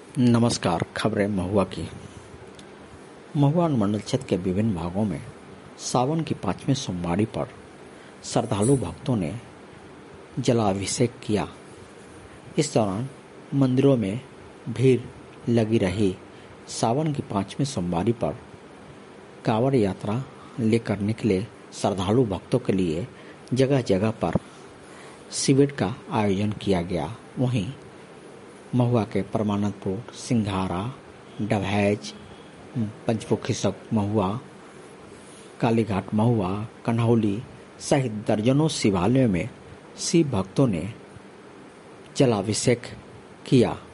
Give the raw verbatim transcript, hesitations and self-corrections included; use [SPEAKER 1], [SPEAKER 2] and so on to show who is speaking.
[SPEAKER 1] नमस्कार। खबरें महुआ की। महुआ अनुमंडल क्षेत्र के विभिन्न भागों में सावन की पांचवें सोमवारी पर श्रद्धालु भक्तों ने जलाभिषेक किया। इस दौरान मंदिरों में भीड़ लगी रही। सावन की पांचवें सोमवारी पर कांवड़ यात्रा लेकर निकले श्रद्धालु भक्तों के लिए जगह जगह पर शिविर का आयोजन किया गया। वहीं महुआ के परमानंदपुर, सिंघारा, डभैज, पंचमुखी सक महुआ, कालीघाट महुआ, कन्हौली सहित दर्जनों शिवालयों में शिव भक्तों ने जलाभिषेक किया।